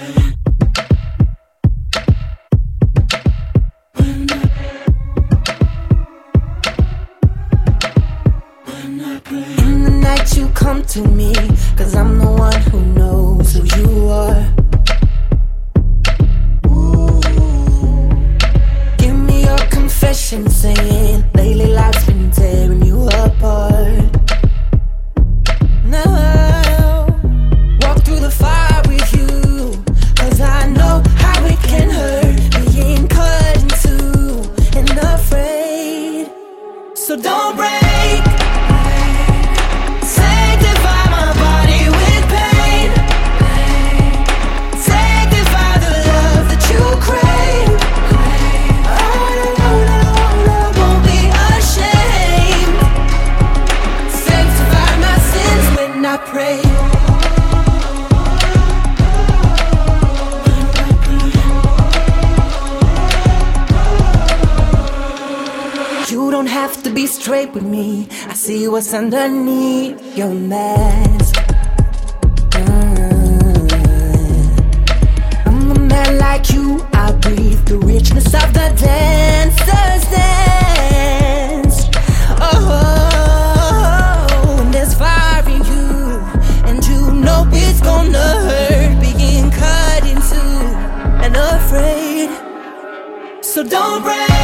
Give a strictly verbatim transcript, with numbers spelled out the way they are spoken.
In the night you come to me, 'cause I'm the one who knows who you are. Ooh. Give me your confession, saying lately life's been tearing you apart. Now, walk through the fire with you, 'cause I know how it can hurt, being cut in two and afraid. So don't break. You don't have to be straight with me. I see what's underneath your mask. uh, I'm a man like you. I breathe the richness of the dancer's dance. Oh, and there's fire in you, and you know it's gonna hurt, being cut in two and afraid. So don't break.